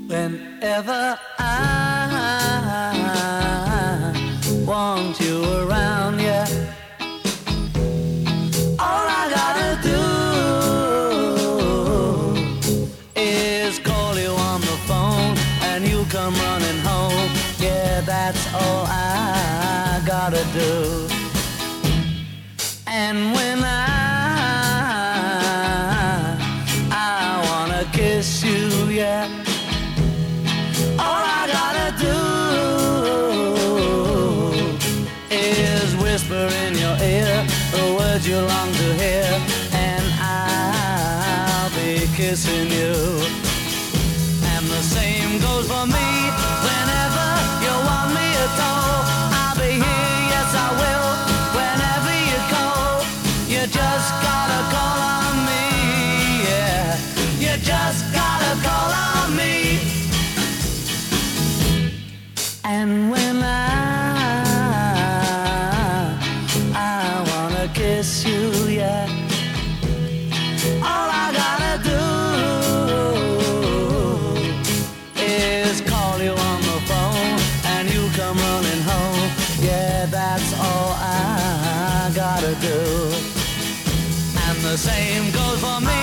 Whenever I want you around, yeah, all I gotta do is call you on the phone and you come running home. Yeah, that's all I gotta do. And when I wanna kiss you, yeah, all I gotta do is whisper in your ear the words you long to hear, and I'll be kissing you. And the same goes for me. Whenever you want me at all, I'll be here, yes I will. Whenever you call, you just gotta call on me, yeah. You just gotta call on me. And when I wanna kiss you, yeah, all I gotta do is call you on the phone and you come running home. Yeah, that's all I gotta do. And the same goes for me.